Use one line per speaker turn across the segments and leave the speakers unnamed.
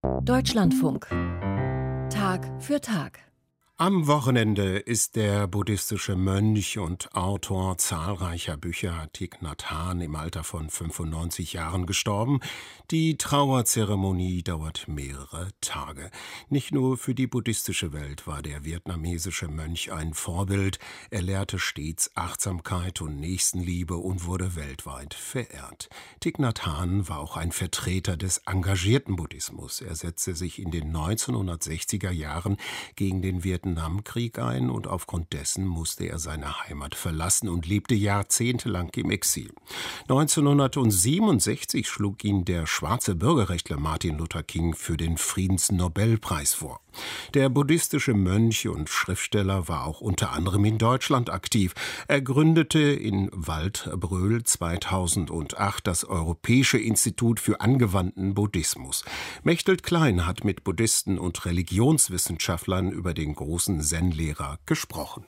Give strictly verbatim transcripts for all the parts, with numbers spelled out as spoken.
Deutschlandfunk. Tag für Tag.
Am Wochenende ist der buddhistische Mönch und Autor zahlreicher Bücher Thich Nhat Hanh im Alter von fünfundneunzig Jahren gestorben. Die Trauerzeremonie dauert mehrere Tage. Nicht nur für die buddhistische Welt war der vietnamesische Mönch ein Vorbild. Er lehrte stets Achtsamkeit und Nächstenliebe und wurde weltweit verehrt. Thich Nhat Hanh war auch ein Vertreter des engagierten Buddhismus. Er setzte sich in den neunzehnhundertsechziger Jahren gegen den Vietnam Vietnamkrieg ein und aufgrund dessen musste er seine Heimat verlassen und lebte jahrzehntelang im Exil. neunzehnhundertsiebenundsechzig schlug ihn der schwarze Bürgerrechtler Martin Luther King für den Friedensnobelpreis vor. Der buddhistische Mönch und Schriftsteller war auch unter anderem in Deutschland aktiv. Er gründete in Waldbröl zweitausendacht das Europäische Institut für angewandten Buddhismus. Mechthild Klein hat mit Buddhisten und Religionswissenschaftlern über den großen Zen-Lehrer gesprochen.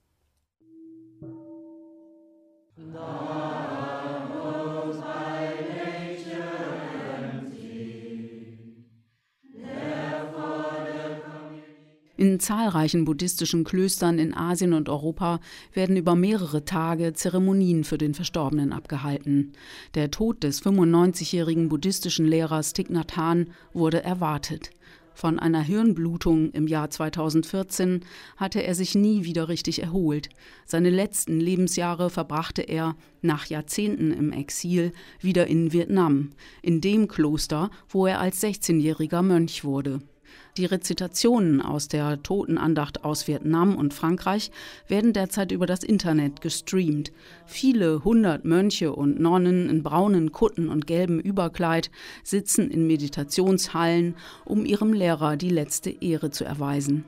In zahlreichen buddhistischen Klöstern in Asien und Europa werden über mehrere Tage Zeremonien für den Verstorbenen abgehalten. Der Tod des fünfundneunzigjährigen buddhistischen Lehrers Thich Nhat Hanh wurde erwartet. Von einer Hirnblutung im Jahr zweitausendvierzehn hatte er sich nie wieder richtig erholt. Seine letzten Lebensjahre verbrachte er, nach Jahrzehnten im Exil, wieder in Vietnam, in dem Kloster, wo er als sechzehnjähriger Mönch wurde. Die Rezitationen aus der Totenandacht aus Vietnam und Frankreich werden derzeit über das Internet gestreamt. Viele hundert Mönche und Nonnen in braunen Kutten und gelbem Überkleid sitzen in Meditationshallen, um ihrem Lehrer die letzte Ehre zu erweisen.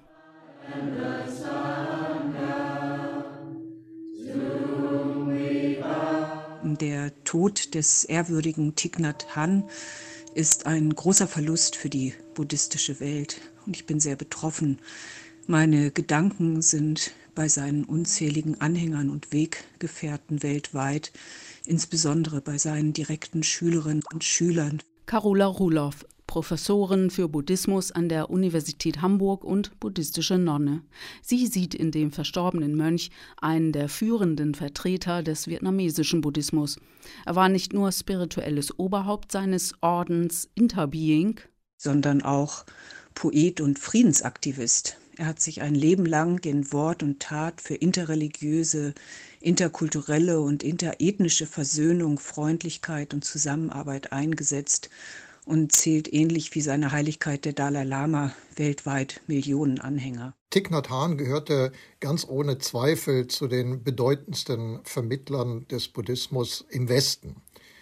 Der Tod des ehrwürdigen Thich Nhat Hanh ist ein großer Verlust für die buddhistische Welt. Und ich bin sehr betroffen. Meine Gedanken sind bei seinen unzähligen Anhängern und Weggefährten weltweit, insbesondere bei seinen direkten Schülerinnen und Schülern.
Carola Rulow, Professorin für Buddhismus an der Universität Hamburg und buddhistische Nonne. Sie sieht in dem verstorbenen Mönch einen der führenden Vertreter des vietnamesischen Buddhismus. Er war nicht nur spirituelles Oberhaupt seines Ordens Interbeing,
sondern auch Poet und Friedensaktivist. Er hat sich ein Leben lang in Wort und Tat für interreligiöse, interkulturelle und interethnische Versöhnung, Freundlichkeit und Zusammenarbeit eingesetzt und zählt ähnlich wie seine Heiligkeit der Dalai Lama weltweit Millionen Anhänger.
Thich Nhat Hanh gehörte ganz ohne Zweifel zu den bedeutendsten Vermittlern des Buddhismus im Westen.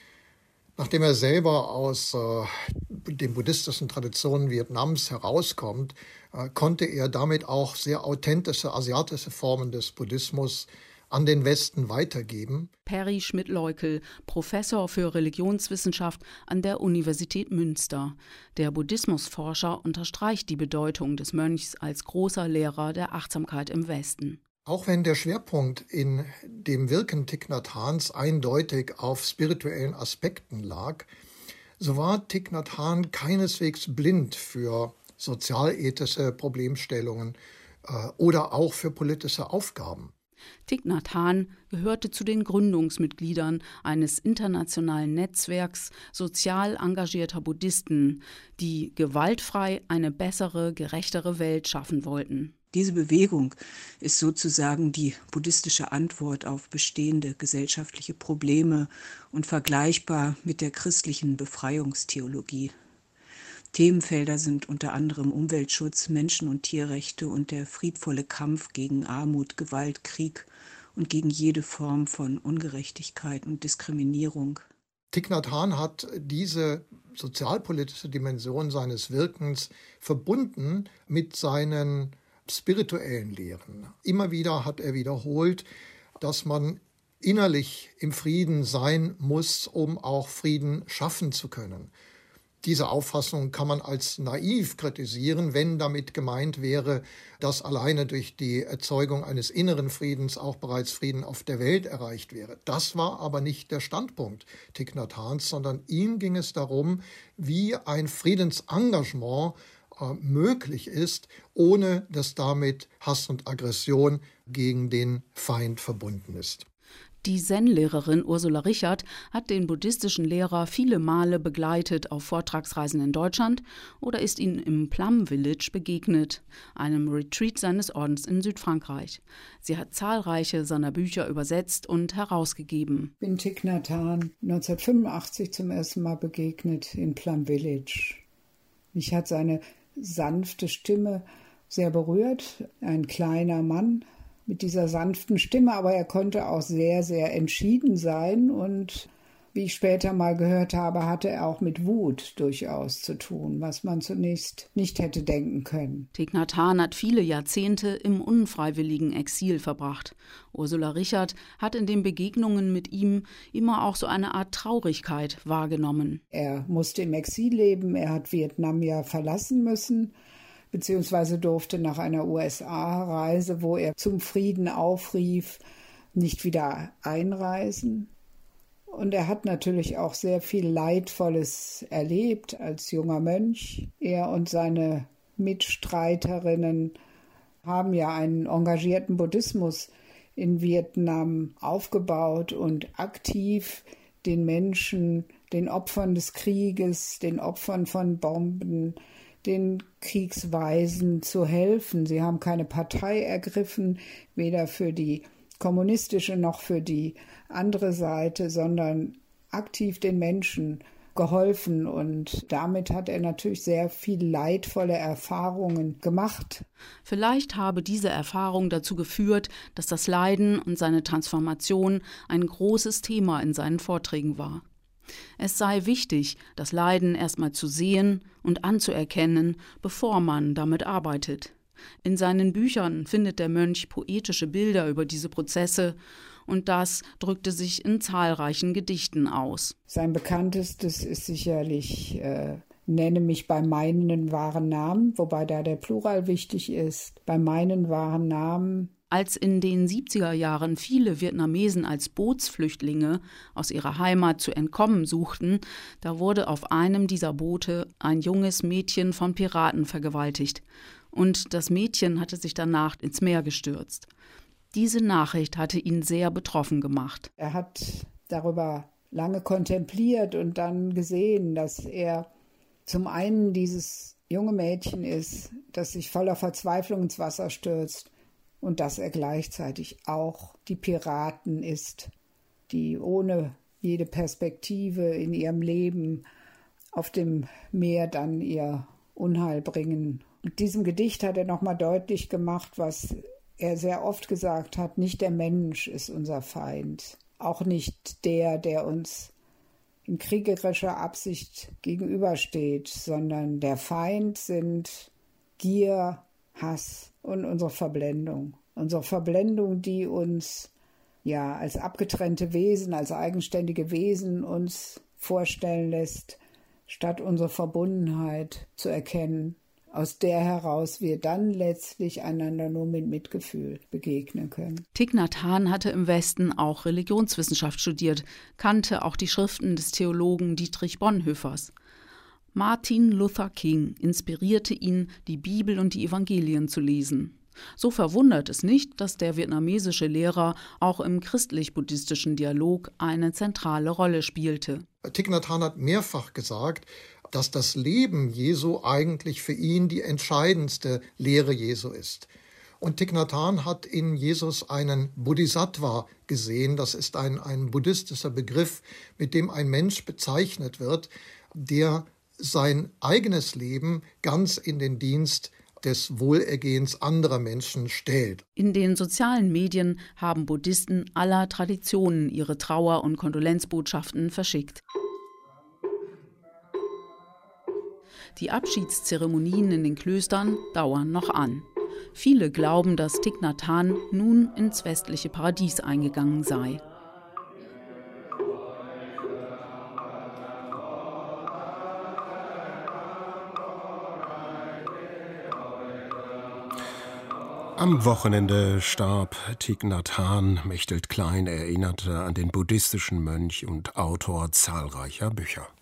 Nachdem er selber aus äh, den buddhistischen Traditionen Vietnams herauskommt, äh, konnte er damit auch sehr authentische asiatische Formen des Buddhismus an den Westen weitergeben.
Perry Schmidt-Leukel, Professor für Religionswissenschaft an der Universität Münster. Der Buddhismusforscher unterstreicht die Bedeutung des Mönchs als großer Lehrer der Achtsamkeit im Westen.
Auch wenn der Schwerpunkt in dem Wirken Thich Nhat Hanhs eindeutig auf spirituellen Aspekten lag, so war Thich Nhat Hanh keineswegs blind für sozialethische Problemstellungen äh, oder auch für politische Aufgaben.
Thich Nhat Hanh gehörte zu den Gründungsmitgliedern eines internationalen Netzwerks sozial engagierter Buddhisten, die gewaltfrei eine bessere, gerechtere Welt schaffen wollten.
Diese Bewegung ist sozusagen die buddhistische Antwort auf bestehende gesellschaftliche Probleme und vergleichbar mit der christlichen Befreiungstheologie. Themenfelder sind unter anderem Umweltschutz, Menschen- und Tierrechte und der friedvolle Kampf gegen Armut, Gewalt, Krieg und gegen jede Form von Ungerechtigkeit und Diskriminierung.
Thich Nhat Hanh hat diese sozialpolitische Dimension seines Wirkens verbunden mit seinen spirituellen Lehren. Immer wieder hat er wiederholt, dass man innerlich im Frieden sein muss, um auch Frieden schaffen zu können. Diese Auffassung kann man als naiv kritisieren, wenn damit gemeint wäre, dass alleine durch die Erzeugung eines inneren Friedens auch bereits Frieden auf der Welt erreicht wäre. Das war aber nicht der Standpunkt Thich Nhat Hanhs, sondern ihm ging es darum, wie ein Friedensengagement äh, möglich ist, ohne dass damit Hass und Aggression gegen den Feind verbunden ist.
Die Zen-Lehrerin Ursula Richard hat den buddhistischen Lehrer viele Male begleitet auf Vortragsreisen in Deutschland oder ist ihm im Plum Village begegnet, einem Retreat seines Ordens in Südfrankreich. Sie hat zahlreiche seiner Bücher übersetzt und herausgegeben.
Ich bin Thich Nhat Hanh neunzehnhundertfünfundachtzig zum ersten Mal begegnet in Plum Village. Mich hat seine sanfte Stimme sehr berührt, ein kleiner Mann mit dieser sanften Stimme, aber er konnte auch sehr, sehr entschieden sein und wie ich später mal gehört habe, hatte er auch mit Wut durchaus zu tun, was man zunächst nicht hätte denken können.
Thich Nhat Hanh hat viele Jahrzehnte im unfreiwilligen Exil verbracht. Ursula Richard hat in den Begegnungen mit ihm immer auch so eine Art Traurigkeit wahrgenommen.
Er musste im Exil leben, er hat Vietnam ja verlassen müssen, beziehungsweise durfte nach einer U S A-Reise, wo er zum Frieden aufrief, nicht wieder einreisen. Und er hat natürlich auch sehr viel Leidvolles erlebt als junger Mönch. Er und seine Mitstreiterinnen haben ja einen engagierten Buddhismus in Vietnam aufgebaut und aktiv den Menschen, den Opfern des Krieges, den Opfern von Bomben, den Kriegsweisen zu helfen. Sie haben keine Partei ergriffen, weder für die kommunistische noch für die andere Seite, sondern aktiv den Menschen geholfen. Und damit hat er natürlich sehr viel leidvolle Erfahrungen gemacht.
Vielleicht habe diese Erfahrung dazu geführt, dass das Leiden und seine Transformation ein großes Thema in seinen Vorträgen war. Es sei wichtig, das Leiden erstmal zu sehen und anzuerkennen, bevor man damit arbeitet. In seinen Büchern findet der Mönch poetische Bilder über diese Prozesse und das drückte sich in zahlreichen Gedichten aus.
Sein bekanntestes ist sicherlich äh, Nenne mich bei meinen wahren Namen, wobei da der Plural wichtig ist. Bei meinen wahren Namen.
Als in den siebziger Jahren viele Vietnamesen als Bootsflüchtlinge aus ihrer Heimat zu entkommen suchten, da wurde auf einem dieser Boote ein junges Mädchen von Piraten vergewaltigt. Und das Mädchen hatte sich danach ins Meer gestürzt. Diese Nachricht hatte ihn sehr betroffen gemacht.
Er hat darüber lange kontempliert und dann gesehen, dass er zum einen dieses junge Mädchen ist, das sich voller Verzweiflung ins Wasser stürzt, und dass er gleichzeitig auch die Piraten ist, die ohne jede Perspektive in ihrem Leben auf dem Meer dann ihr Unheil bringen. Mit diesem Gedicht hat er nochmal deutlich gemacht, was er sehr oft gesagt hat: Nicht der Mensch ist unser Feind, auch nicht der, der uns in kriegerischer Absicht gegenübersteht, sondern der Feind sind Gier, Hass und unsere Verblendung. Unsere Verblendung, die uns ja als abgetrennte Wesen, als eigenständige Wesen uns vorstellen lässt, statt unsere Verbundenheit zu erkennen, aus der heraus wir dann letztlich einander nur mit Mitgefühl begegnen können.
Thich Nhat Hanh hatte im Westen auch Religionswissenschaft studiert, kannte auch die Schriften des Theologen Dietrich Bonhoeffers. Martin Luther King inspirierte ihn, die Bibel und die Evangelien zu lesen. So verwundert es nicht, dass der vietnamesische Lehrer auch im christlich-buddhistischen Dialog eine zentrale Rolle spielte.
Thich Nhat Hanh hat mehrfach gesagt, dass das Leben Jesu eigentlich für ihn die entscheidendste Lehre Jesu ist. Und Thich Nhat Hanh hat in Jesus einen Bodhisattva gesehen. Das ist ein, ein buddhistischer Begriff, mit dem ein Mensch bezeichnet wird, der sein eigenes Leben ganz in den Dienst des Wohlergehens anderer Menschen stellt.
In den sozialen Medien haben Buddhisten aller Traditionen ihre Trauer- und Kondolenzbotschaften verschickt. Die Abschiedszeremonien in den Klöstern dauern noch an. Viele glauben, dass Thich Nhat Hanh nun ins westliche Paradies eingegangen sei.
Am Wochenende starb Thich Nhat Hanh. Mechthild Klein erinnerte an den buddhistischen Mönch und Autor zahlreicher Bücher.